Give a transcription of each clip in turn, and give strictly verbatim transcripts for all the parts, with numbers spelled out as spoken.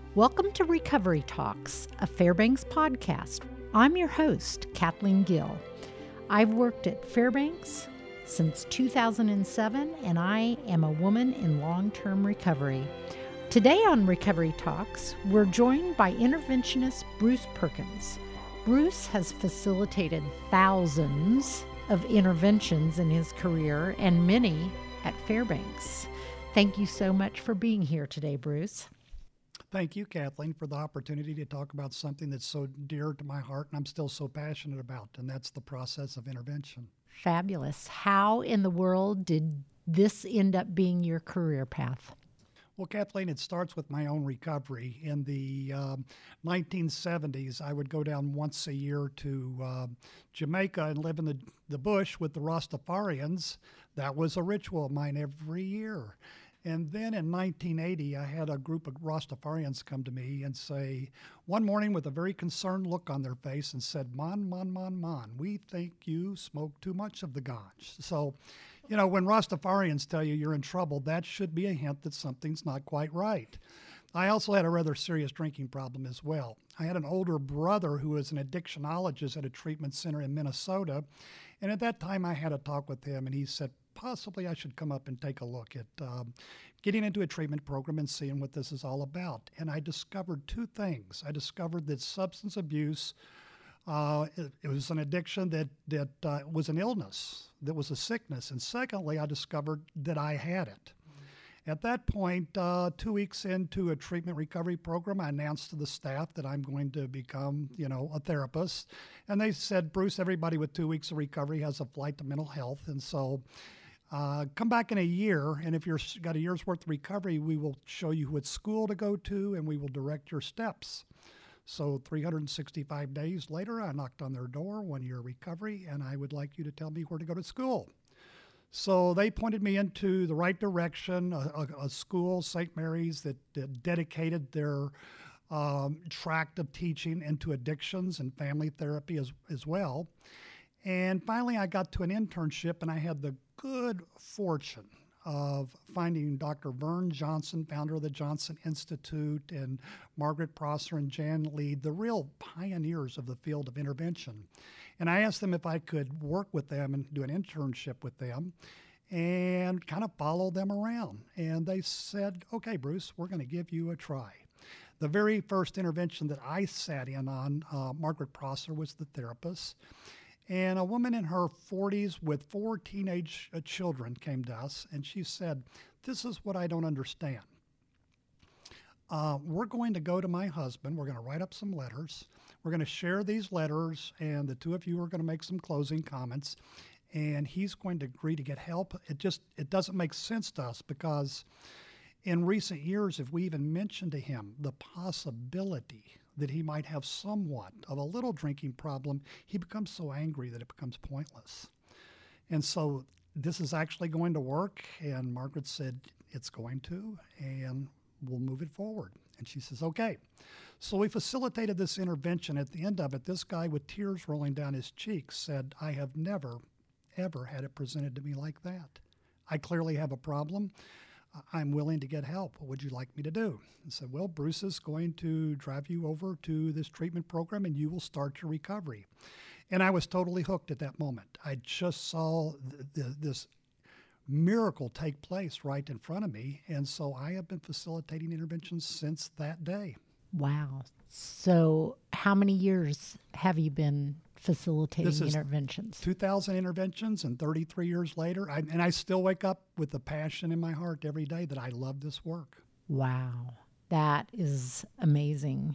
Welcome to Recovery Talks, a Fairbanks podcast. I'm your host, Kathleen Gill. I've worked at Fairbanks since two thousand seven, and I am a woman in long-term recovery. Today on Recovery Talks, we're joined by interventionist Bruce Perkins. Bruce has facilitated thousands of interventions in his career and many at Fairbanks. Thank you so much for being here today, Bruce. Thank you, Kathleen, for the opportunity to talk about something that's so dear to my heart and I'm still so passionate about, and that's the process of intervention. Fabulous. How in the world did this end up being your career path? Well, Kathleen, it starts with my own recovery. In the um, nineteen seventies, I would go down once a year to uh, Jamaica and live in the, the bush with the Rastafarians. That was a ritual of mine every year. And then in nineteen eighty, I had a group of Rastafarians come to me and say, one morning with a very concerned look on their face, and said, "Man, man, man, man, we think you smoke too much of the ganj." So, you know, when Rastafarians tell you you're in trouble, that should be a hint that something's not quite right. I also had a rather serious drinking problem as well. I had an older brother who was an addictionologist at a treatment center in Minnesota. And at that time, I had a talk with him, and he said, possibly I should come up and take a look at um, getting into a treatment program and seeing what this is all about. And I discovered two things. I discovered that substance abuse, uh, it, it was an addiction that, that uh, was an illness, that was a sickness. And secondly, I discovered that I had it. At that point, uh, two weeks into a treatment recovery program, I announced to the staff that I'm going to become, you know, a therapist. And they said, Bruce, everybody with two weeks of recovery has a flight to mental health. And so uh, come back in a year, and if you've got a year's worth of recovery, we will show you what school to go to, and we will direct your steps. So three hundred sixty-five days later, I knocked on their door, one year recovery, and I would like you to tell me where to go to school. So they pointed me into the right direction, a, a, a school, Saint Mary's, that, that dedicated their um, tract of teaching into addictions and family therapy as, as well. And finally, I got to an internship, and I had the good fortune of finding Doctor Vern Johnson, founder of the Johnson Institute, and Margaret Prosser and Jan Lead, the real pioneers of the field of intervention. And I asked them if I could work with them and do an internship with them and kind of follow them around. And they said, okay, Bruce, we're going to give you a try. The very first intervention that I sat in on, uh, Margaret Prosser was the therapist. And a woman in her forties with four teenage uh, children came to us, and she said, this is what I don't understand. Uh, we're going to go to my husband. We're going to write up some letters. We're going to share these letters, and the two of you are going to make some closing comments, and he's going to agree to get help. It just, it doesn't make sense to us because in recent years, if we even mentioned to him the possibility that he might have somewhat of a little drinking problem, he becomes so angry that it becomes pointless. And so this is actually going to work. And Margaret said, it's going to, and we'll move it forward. And she says, okay. So we facilitated this intervention. At the end of it, this guy with tears rolling down his cheeks said, I have never, ever had it presented to me like that. I clearly have a problem. I'm willing to get help. What would you like me to do? I said, well, Bruce is going to drive you over to this treatment program and you will start your recovery. And I was totally hooked at that moment. I just saw th- th- this miracle take place right in front of me. And so I have been facilitating interventions since that day. Wow. So how many years have you been facilitating this is interventions? two thousand interventions, and thirty-three years later, I, and I still wake up with the passion in my heart every day that I love this work. Wow. That is amazing.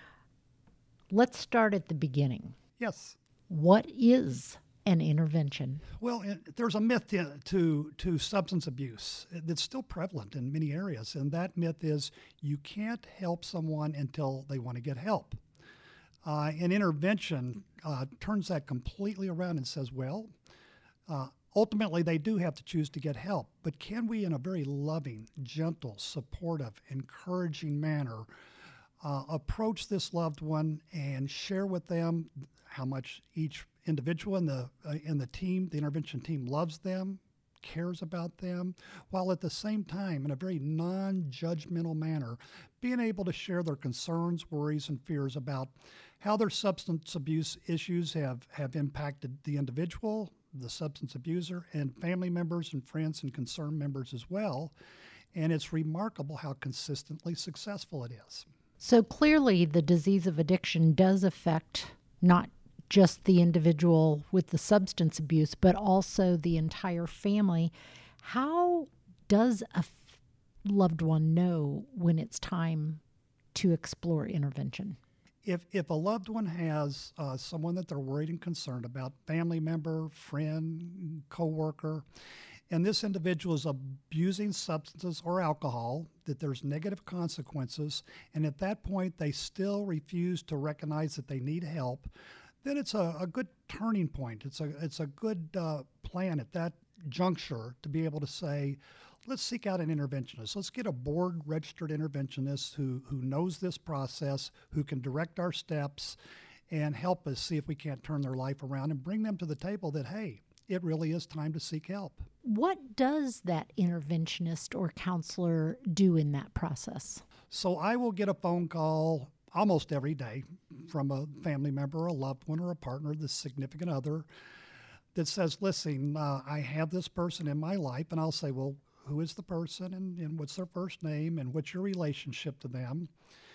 Let's start at the beginning. Yes. What is an intervention? Well, it, there's a myth to, to to substance abuse that's still prevalent in many areas, and that myth is you can't help someone until they want to get help. Uh, an intervention uh, turns that completely around and says, well, uh, ultimately they do have to choose to get help, but can we, in a very loving, gentle, supportive, encouraging manner, uh, approach this loved one and share with them how much each individual in the uh, in the team, the intervention team, loves them, cares about them, while at the same time, in a very non-judgmental manner, being able to share their concerns, worries, and fears about how their substance abuse issues have, have impacted the individual, the substance abuser, and family members and friends and concerned members as well. And it's remarkable how consistently successful it is. So clearly, the disease of addiction does affect not just the individual with the substance abuse, but also the entire family. How does a f- loved one know when it's time to explore intervention? If, if a loved one has uh, someone that they're worried and concerned about, family member, friend, coworker, and this individual is abusing substances or alcohol, that there's negative consequences, and at that point they still refuse to recognize that they need help, then it's a, a good turning point. It's a, it's a good uh, plan at that juncture to be able to say, let's seek out an interventionist. Let's get a board-registered interventionist who, who knows this process, who can direct our steps and help us see if we can't turn their life around and bring them to the table that, hey, it really is time to seek help. What does that interventionist or counselor do in that process? So I will get a phone call almost every day from a family member, a loved one, or a partner, the significant other, that says, listen, uh, I have this person in my life, and I'll say, well, who is the person, and, and what's their first name, and what's your relationship to them?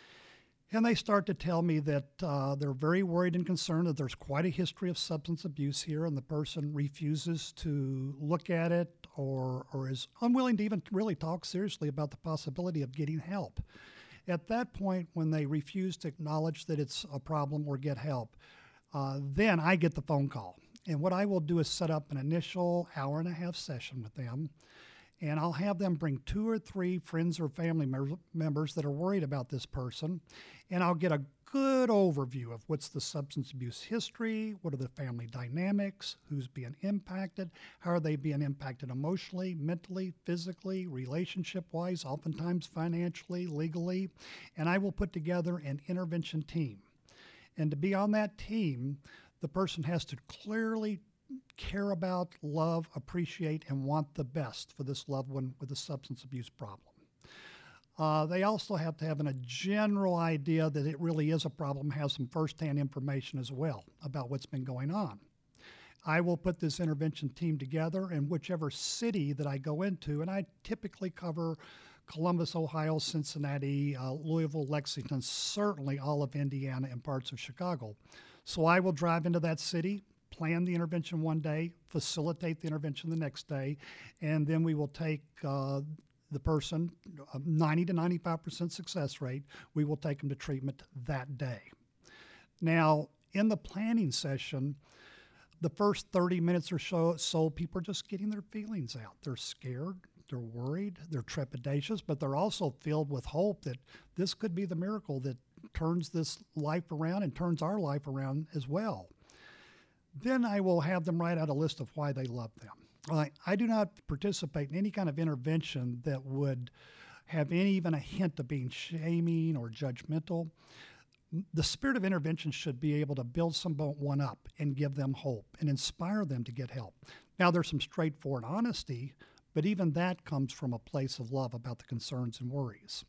And they start to tell me that uh, they're very worried and concerned that there's quite a history of substance abuse here, and the person refuses to look at it or, or is unwilling to even really talk seriously about the possibility of getting help. At that point, when they refuse to acknowledge that it's a problem or get help, uh, then I get the phone call. And what I will do is set up an initial hour and a half session with them, and I'll have them bring two or three friends or family mem- members that are worried about this person, and I'll get a good overview of what's the substance abuse history, what are the family dynamics, who's being impacted, how are they being impacted emotionally, mentally, physically, relationship-wise, oftentimes financially, legally, and I will put together an intervention team. And to be on that team, the person has to clearly care about, love, appreciate, and want the best for this loved one with a substance abuse problem. Uh, they also have to have an, a general idea that it really is a problem, have some firsthand information as well about what's been going on. I will put this intervention team together in whichever city that I go into, and I typically cover Columbus, Ohio, Cincinnati, uh, Louisville, Lexington, certainly all of Indiana and parts of Chicago. So I will drive into that city, plan the intervention one day, facilitate the intervention the next day, and then we will take uh, the person, uh, ninety to ninety-five percent success rate, we will take them to treatment that day. Now, in the planning session, the first thirty minutes or so, so people are just getting their feelings out. They're scared, they're worried, they're trepidatious, but they're also filled with hope that this could be the miracle that turns this life around and turns our life around as well. Then I will have them write out a list of why they love them. I, I do not participate in any kind of intervention that would have any, even a hint of being shaming or judgmental. The spirit of intervention should be able to build someone up and give them hope and inspire them to get help. Now, there's some straightforward honesty, but even that comes from a place of love about the concerns and worries.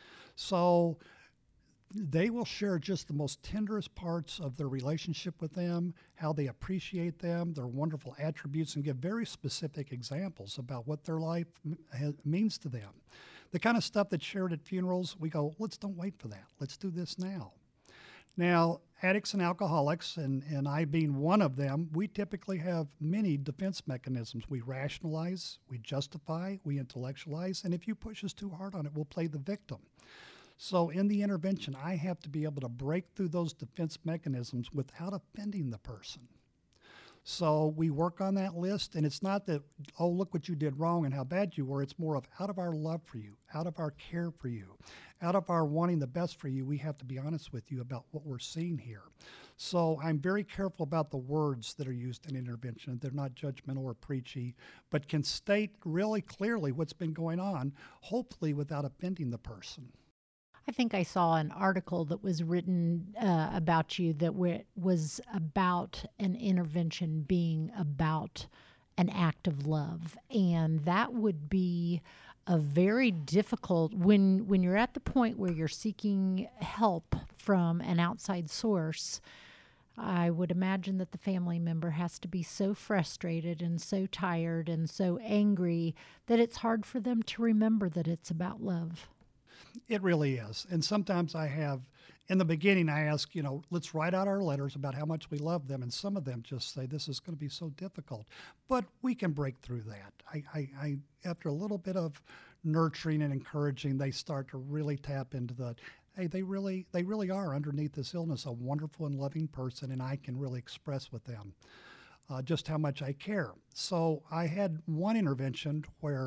So they will share just the most tenderest parts of their relationship with them, how they appreciate them, their wonderful attributes, and give very specific examples about what their life has, means to them. The kind of stuff that's shared at funerals, we go, let's don't wait for that. Let's do this now. Now, addicts and alcoholics, and, and I being one of them, we typically have many defense mechanisms. We rationalize, we justify, we intellectualize, and if you push us too hard on it, we'll play the victim. So in the intervention, I have to be able to break through those defense mechanisms without offending the person. So we work on that list, and it's not that, oh, look what you did wrong and how bad you were. It's more of out of our love for you, out of our care for you, out of our wanting the best for you, we have to be honest with you about what we're seeing here. So I'm very careful about the words that are used in intervention. They're not judgmental or preachy, but can state really clearly what's been going on, hopefully without offending the person. I think I saw an article that was written uh, about you that w- was about an intervention being about an act of love. And that would be a very difficult, when when you're at the point where you're seeking help from an outside source, I would imagine that the family member has to be so frustrated and so tired and so angry that it's hard for them to remember that it's about love. It really is. And sometimes I have, in the beginning, I ask, you know, let's write out our letters about how much we love them. And some of them just say, this is going to be so difficult. But we can break through that. I, I, I after a little bit of nurturing and encouraging, they start to really tap into the, hey, they really, they really are underneath this illness a wonderful and loving person, and I can really express with them uh, just how much I care. So I had one intervention where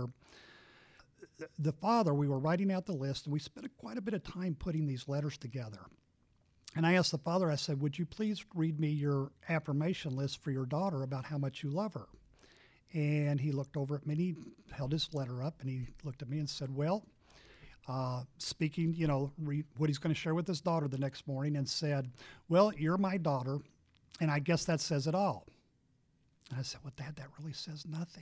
the father, we were writing out the list, and we spent quite a bit of time putting these letters together. And I asked the father, I said, would you please read me your affirmation list for your daughter about how much you love her? And he looked over at me, and he held his letter up, and he looked at me and said, well, uh, speaking, you know, re- what he's going to share with his daughter the next morning, and said, well, you're my daughter, and I guess that says it all. And I said, well, Dad, that really says nothing.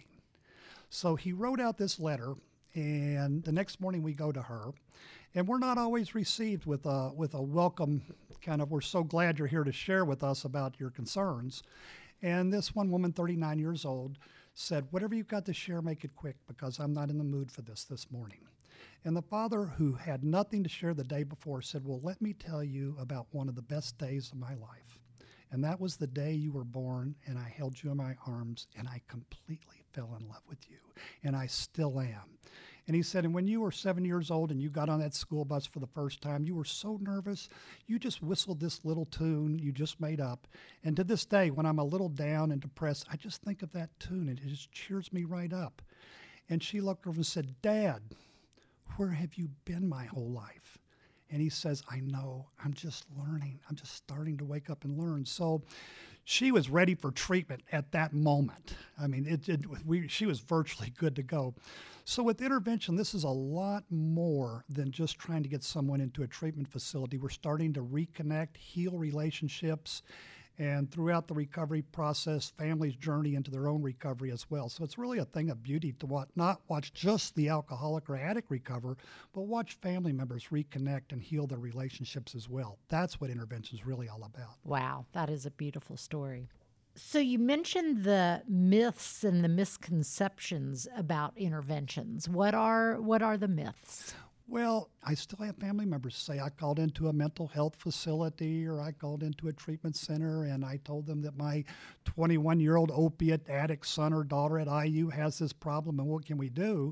So he wrote out this letter, and the next morning we go to her, and we're not always received with a, with a welcome kind of, we're so glad you're here to share with us about your concerns. And this one woman, thirty-nine years old, said, whatever you've got to share, make it quick, because I'm not in the mood for this this morning. And the father, who had nothing to share the day before, said, well, let me tell you about one of the best days of my life. And that was the day you were born, and I held you in my arms, and I completely fell in love with you, and I still am. And he said, and when you were seven years old and you got on that school bus for the first time, you were so nervous, you just whistled this little tune you just made up. And to this day, when I'm a little down and depressed, I just think of that tune, and it just cheers me right up. And she looked over and said, Dad, where have you been my whole life? And he says, I know, I'm just learning. I'm just starting to wake up and learn. So she was ready for treatment at that moment. I mean, it, it, we, she was virtually good to go. So with intervention, this is a lot more than just trying to get someone into a treatment facility. We're starting to reconnect, heal relationships, and throughout the recovery process, families journey into their own recovery as well. So it's really a thing of beauty to watch, not watch just the alcoholic or addict recover, but watch family members reconnect and heal their relationships as well. That's what intervention is really all about. Wow, that is a beautiful story. So you mentioned the myths and the misconceptions about interventions. What are what are the myths? Well, I still have family members say I called into a mental health facility, or I called into a treatment center, and I told them that my twenty-one-year-old opiate addict son or daughter at I U has this problem, and what can we do?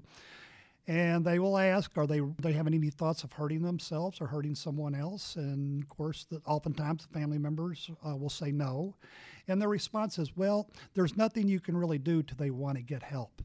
And they will ask, are they they having any thoughts of hurting themselves or hurting someone else? And of course, the, oftentimes the family members uh, will say no. And their response is, well, there's nothing you can really do till they want to get help.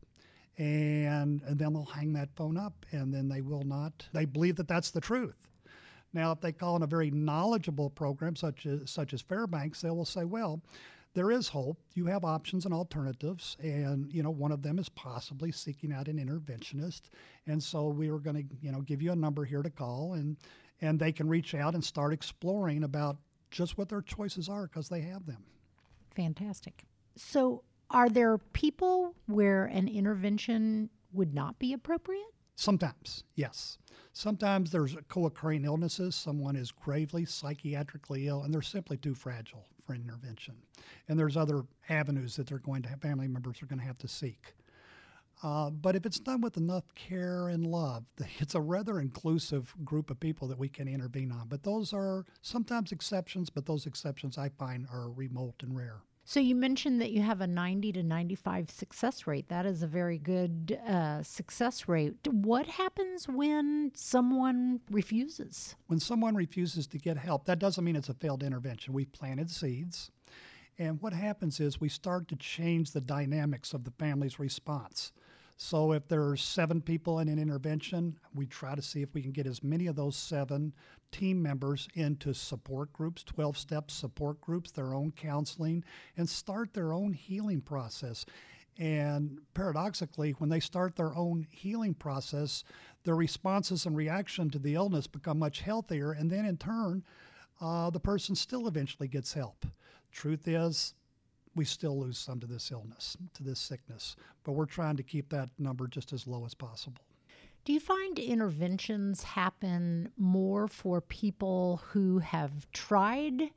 And, and then they'll hang that phone up, and then they will not, they believe that that's the truth. Now, if they call in a very knowledgeable program such as, such as Fairbanks, they will say, well, there is hope. You have options and alternatives, and, you know, one of them is possibly seeking out an interventionist. And so we are going to, you know, give you a number here to call, and, and they can reach out and start exploring about just what their choices are, because they have them. Fantastic. So are there people where an intervention would not be appropriate? Sometimes, yes. Sometimes there's co-occurring illnesses. Someone is gravely psychiatrically ill, and they're simply too fragile for an intervention. And there's other avenues that they're going to have, family members are going to have to seek. Uh, but if it's done with enough care and love, it's a rather inclusive group of people that we can intervene on. But those are sometimes exceptions, but those exceptions I find are remote and rare. So you mentioned that you have a ninety to ninety-five success rate. That is a very good uh, success rate. What happens when someone refuses? When someone refuses to get help, that doesn't mean it's a failed intervention. We've planted seeds. And what happens is we start to change the dynamics of the family's response. So if there's seven people in an intervention, we try to see if we can get as many of those seven team members into support groups, twelve-step support groups, their own counseling, and start their own healing process. And paradoxically, when they start their own healing process, their responses and reaction to the illness become much healthier, and then in turn, uh, the person still eventually gets help. Truth is, we still lose some to this illness, to this sickness. But we're trying to keep that number just as low as possible. Do you find interventions happen more for people who have tried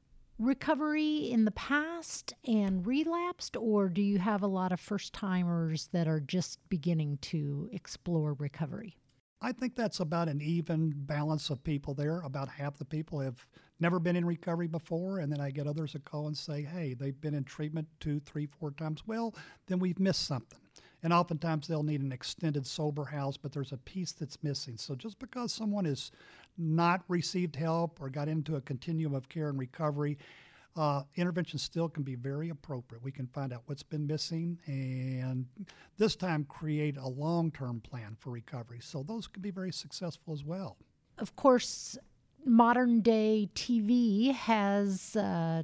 recovery in the past and relapsed, or do you have a lot of first-timers that are just beginning to explore recovery? I think that's about an even balance of people there. About half the people have never been in recovery before, and then I get others that call and say, hey, they've been in treatment two, three, four times. Well, then we've missed something. And oftentimes they'll need an extended sober house, but there's a piece that's missing. So just because someone has not received help or got into a continuum of care and recovery, uh, intervention still can be very appropriate. We can find out what's been missing and this time create a long-term plan for recovery. So those can be very successful as well. Of course, modern day T V has uh,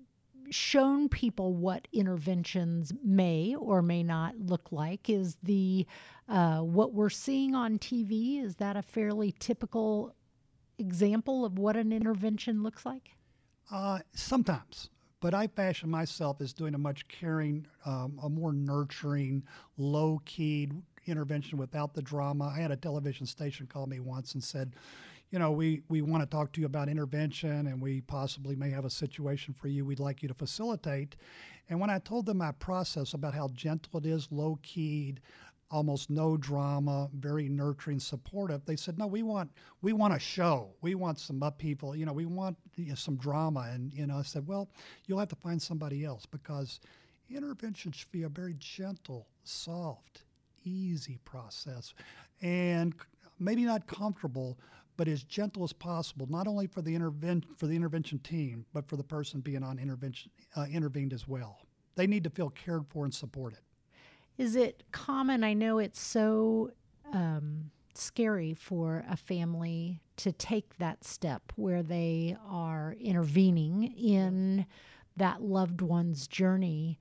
shown people what interventions may or may not look like. Is the uh, what we're seeing on T V, is that a fairly typical example of what an intervention looks like? Uh, sometimes, but I fashion myself as doing a much caring, um, a more nurturing, low-keyed intervention without the drama. I had a television station call me once and said, you know, we, we want to talk to you about intervention and we possibly may have a situation for you we'd like you to facilitate. And when I told them my process about how gentle it is, low-keyed, almost no drama, very nurturing, supportive, they said, no, we want we want a show. We want some upheaval. You know, we want you know, some drama. And, you know, I said, well, you'll have to find somebody else because intervention should be a very gentle, soft, easy process and maybe not comfortable, but as gentle as possible, not only for the interven- for the intervention team, but for the person being on intervention uh, intervened as well. They need to feel cared for and supported. Is it common? I know it's so um, scary for a family to take that step where they are intervening in that loved one's journey.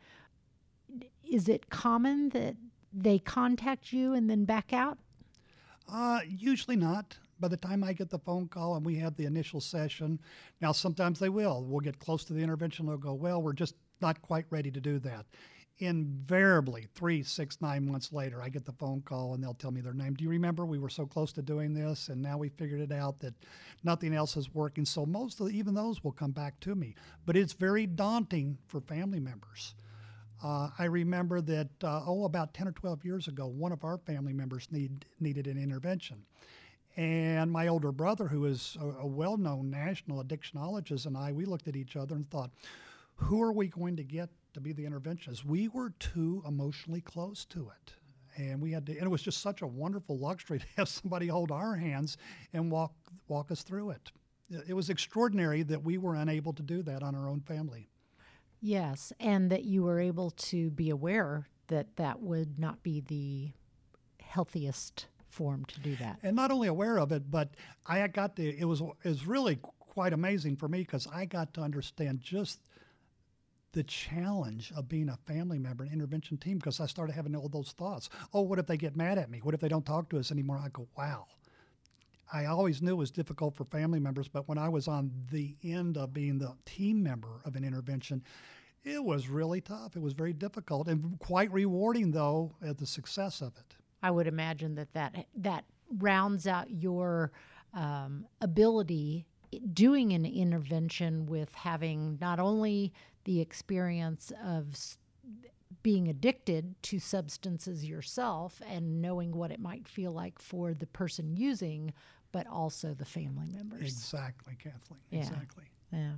Is it common that they contact you and then back out? Uh, usually not. By the time I get the phone call and we have the initial session, now sometimes they will. We'll get close to the intervention. They'll go, well, we're just not quite ready to do that. Invariably, three, six, nine months later, I get the phone call and they'll tell me their name. Do you remember we were so close to doing this and now we figured it out that nothing else is working? So most of the, even those will come back to me. But it's very daunting for family members. Uh, I remember that, uh, oh, about ten or twelve years ago, one of our family members need, needed an intervention. And my older brother, who is a, a well-known national addictionologist, and I, we looked at each other and thought, who are we going to get to be the interventionist? We were too emotionally close to it. And we had to, and it was just such a wonderful luxury to have somebody hold our hands and walk walk us through it. It was extraordinary that we were unable to do that on our own family. Yes, and that you were able to be aware that that would not be the healthiest form to do that. And not only aware of it, but I got to, it was, it was really quite amazing for me because I got to understand just the challenge of being a family member in an intervention team because I started having all those thoughts. Oh, what if they get mad at me? What if they don't talk to us anymore? I go, wow. I always knew it was difficult for family members, but when I was on the end of being the team member of an intervention, it was really tough. It was very difficult and quite rewarding, though, at the success of it. I would imagine that that, that rounds out your um, ability doing an intervention with having not only the experience of s- being addicted to substances yourself and knowing what it might feel like for the person using, but also the family members. Exactly, Kathleen. Yeah. Exactly. Yeah.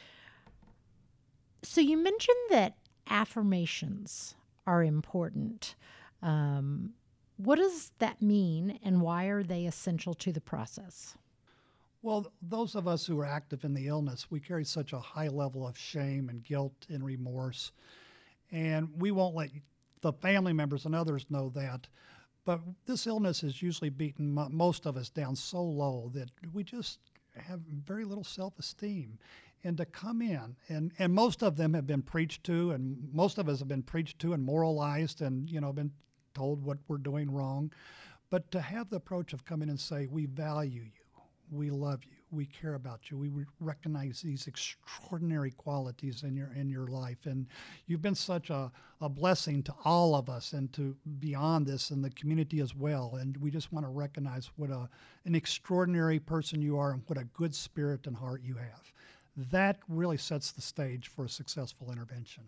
So you mentioned that affirmations are important. Um, what does that mean, and why are they essential to the process? Well, those of us who are active in the illness, we carry such a high level of shame and guilt and remorse, and we won't let the family members and others know that. But this illness has usually beaten mo- most of us down so low that we just have very little self-esteem. And to come in, and, and most of them have been preached to, and most of us have been preached to and moralized and, you know, been told what we're doing wrong. But to have the approach of coming and say, we value you. we love you, we care about you, we re- recognize these extraordinary qualities in your in your life, and you've been such a, a blessing to all of us and to beyond this and the community as well. And we just want to recognize what a an extraordinary person you are and what a good spirit and heart you have. That really sets the stage for a successful intervention.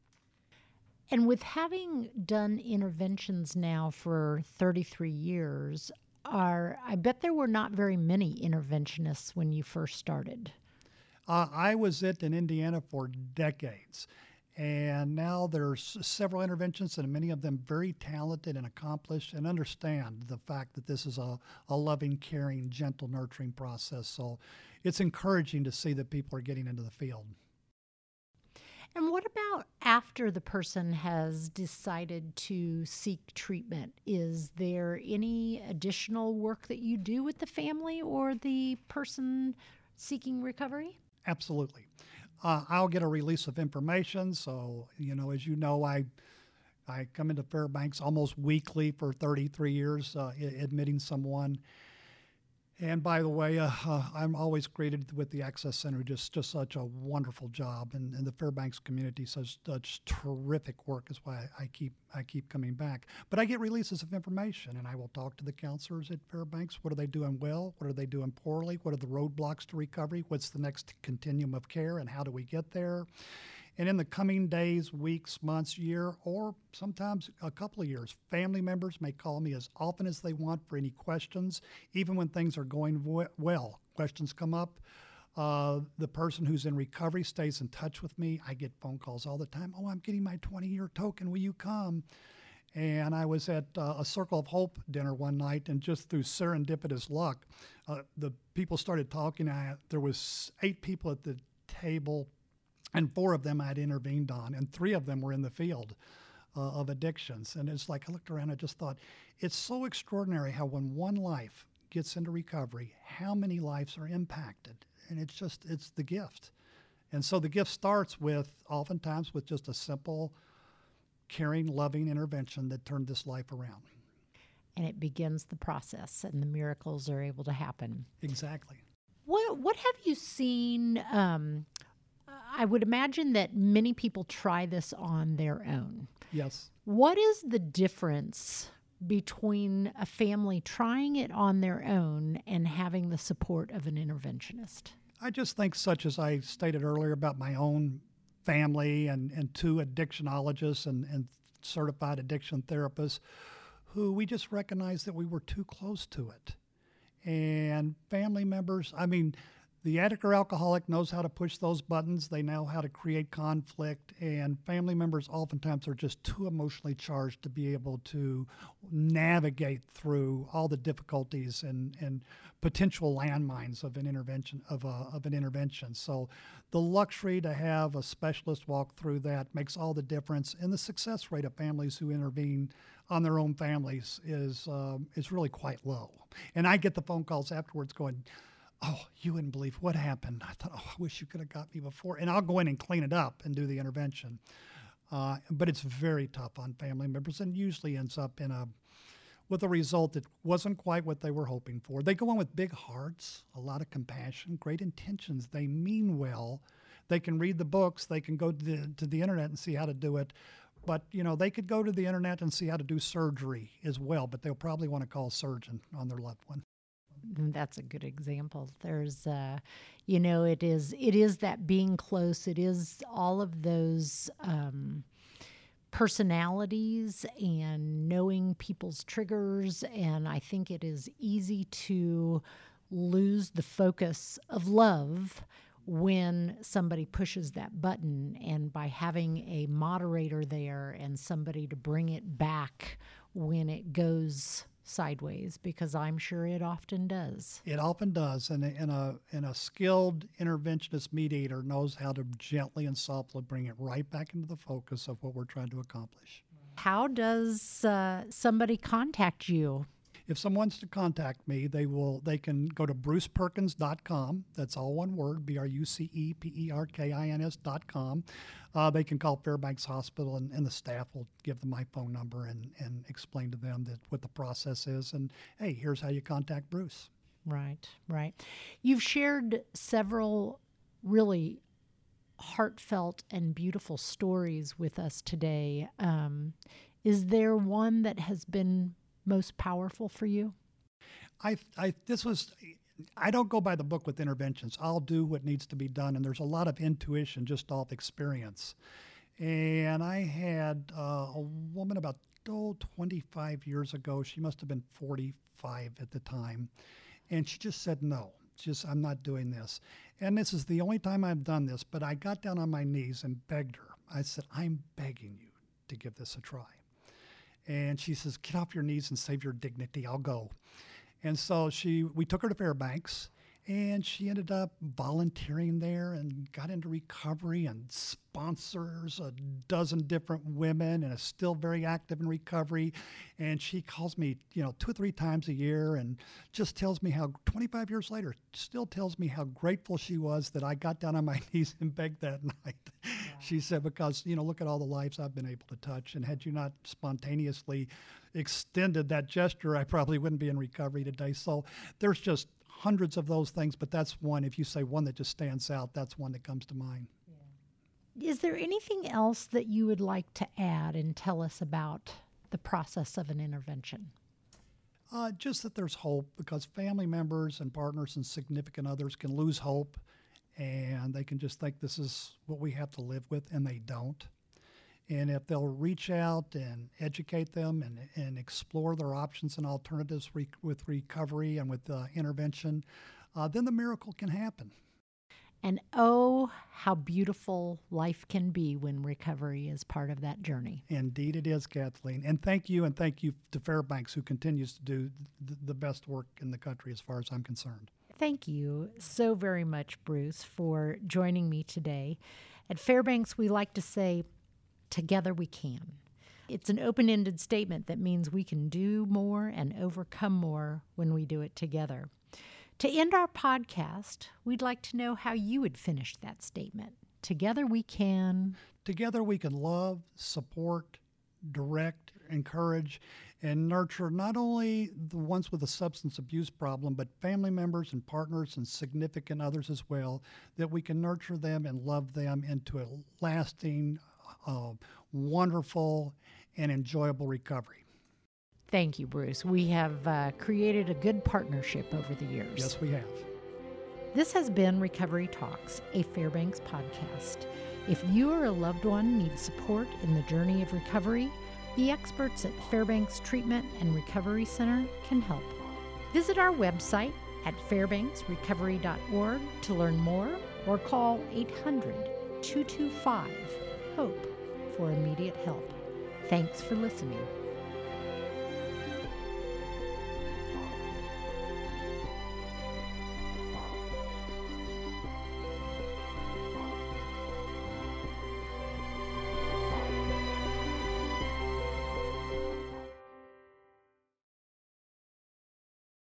And with having done interventions now for thirty-three years, are I bet there were not very many interventionists when you first started. Uh, I was it in Indiana for decades, and now there's several interventions, and many of them very talented and accomplished and understand the fact that this is a, a loving, caring, gentle, nurturing process. So it's encouraging to see that people are getting into the field. And what about after the person has decided to seek treatment? Is there any additional work that you do with the family or the person seeking recovery? Absolutely. Uh, I'll get a release of information. So, you know, as you know, I I come into Fairbanks almost weekly for thirty-three years, uh, admitting someone. And by the way, uh, uh, I'm always greeted with the Access Center, just just such a wonderful job, and, and the Fairbanks community such such terrific work is why I keep I keep coming back. But I get releases of information, and I will talk to the counselors at Fairbanks. What are they doing well? What are they doing poorly? What are the roadblocks to recovery? What's the next continuum of care, and how do we get there? And in the coming days, weeks, months, year, or sometimes a couple of years, family members may call me as often as they want for any questions, even when things are going well. Questions come up. Uh, the person who's in recovery stays in touch with me. I get phone calls all the time. Oh, I'm getting my twenty-year token. Will you come? And I was at uh, a Circle of Hope dinner one night, and just through serendipitous luck, uh, the people started talking. I, there was eight people at the table, and four of them I'd intervened on, and three of them were in the field uh, of addictions. And it's like I looked around and I just thought, it's so extraordinary how when one life gets into recovery, how many lives are impacted. And it's just, it's the gift. And so the gift starts with, oftentimes, with just a simple, caring, loving intervention that turned this life around. And it begins the process, and the miracles are able to happen. Exactly. What, what have you seen? Um, I would imagine that many people try this on their own. Yes. What is the difference between a family trying it on their own and having the support of an interventionist? I just think, such as I stated earlier about my own family and, and two addictionologists and, and certified addiction therapists, who we just recognized that we were too close to it. And family members, I mean, the addict or alcoholic knows how to push those buttons. They know how to create conflict, and family members oftentimes are just too emotionally charged to be able to navigate through all the difficulties and, and potential landmines of an intervention of a, of an intervention. So the luxury to have a specialist walk through that makes all the difference. And the success rate of families who intervene on their own families is um, is really quite low. And I get the phone calls afterwards going, oh, you wouldn't believe what happened. I thought, oh, I wish you could have got me before. And I'll go in and clean it up and do the intervention. Uh, but it's very tough on family members, and usually ends up in a with a result that wasn't quite what they were hoping for. They go on with big hearts, a lot of compassion, great intentions. They mean well. They can read the books. They can go to the, to the internet and see how to do it. But, you know, they could go to the internet and see how to do surgery as well, but they'll probably want to call a surgeon on their loved one. That's a good example. There's, uh, you know, it is it is that being close. It is all of those um, personalities and knowing people's triggers. And I think it is easy to lose the focus of love when somebody pushes that button. And by having a moderator there and somebody to bring it back when it goes sideways, because I'm sure it often does. It often does, and a, and a and a skilled interventionist mediator knows how to gently and softly bring it right back into the focus of what we're trying to accomplish. How does uh, somebody contact you? If someone wants to contact me, they will. They can go to bruce perkins dot com. That's all one word, B R U C E P E R K I N S dot com. Uh, they can call Fairbanks Hospital, and, and the staff will give them my phone number and, and explain to them that what the process is. And, hey, here's how you contact Bruce. Right, right. You've shared several really heartfelt and beautiful stories with us today. Um, is there one that has been most powerful for you? I, I, this was, I don't go by the book with interventions. I'll do what needs to be done, and there's a lot of intuition just off experience. And I had uh, a woman about oh, twenty-five years ago. She must have been forty-five at the time, and she just said no. Just I'm not doing this. And this is the only time I've done this. But I got down on my knees and begged her. I said, "I'm begging you to give this a try." And she says, "Get off your knees and save your dignity. I'll go." And so she, we took her to Fairbanks, and she ended up volunteering there and got into recovery and sponsors a dozen different women and is still very active in recovery. And she calls me, you know, two or three times a year and just tells me how twenty-five years later, still tells me how grateful she was that I got down on my knees and begged that night. Wow. She said, because, you know, look at all the lives I've been able to touch. And had you not spontaneously extended that gesture, I probably wouldn't be in recovery today. So there's just hundreds of those things, but that's one. If you say one that just stands out, that's one that comes to mind. Yeah. Is there anything else that you would like to add and tell us about the process of an intervention? Uh, just that there's hope, because family members and partners and significant others can lose hope, and they can just think this is what we have to live with, and they don't. And if they'll reach out and educate them and, and explore their options and alternatives re- with recovery and with uh, intervention, uh, then the miracle can happen. And oh, how beautiful life can be when recovery is part of that journey. Indeed it is, Kathleen. And thank you, and thank you to Fairbanks, who continues to do th- the best work in the country as far as I'm concerned. Thank you so very much, Bruce, for joining me today. At Fairbanks, we like to say, together we can. It's an open-ended statement that means we can do more and overcome more when we do it together. To end our podcast, we'd like to know how you would finish that statement. Together we can. Together we can love, support, direct, encourage, and nurture not only the ones with a substance abuse problem, but family members and partners and significant others as well, that we can nurture them and love them into a lasting, uh, wonderful, and enjoyable recovery. Thank you, Bruce. We have uh, created a good partnership over the years. Yes, we have. This has been Recovery Talks, a Fairbanks podcast. If you or a loved one needs support in the journey of recovery, the experts at Fairbanks Treatment and Recovery Center can help. Visit our website at fairbanks recovery dot org to learn more, or call eight hundred, two two five, HOPE for immediate help. Thanks for listening.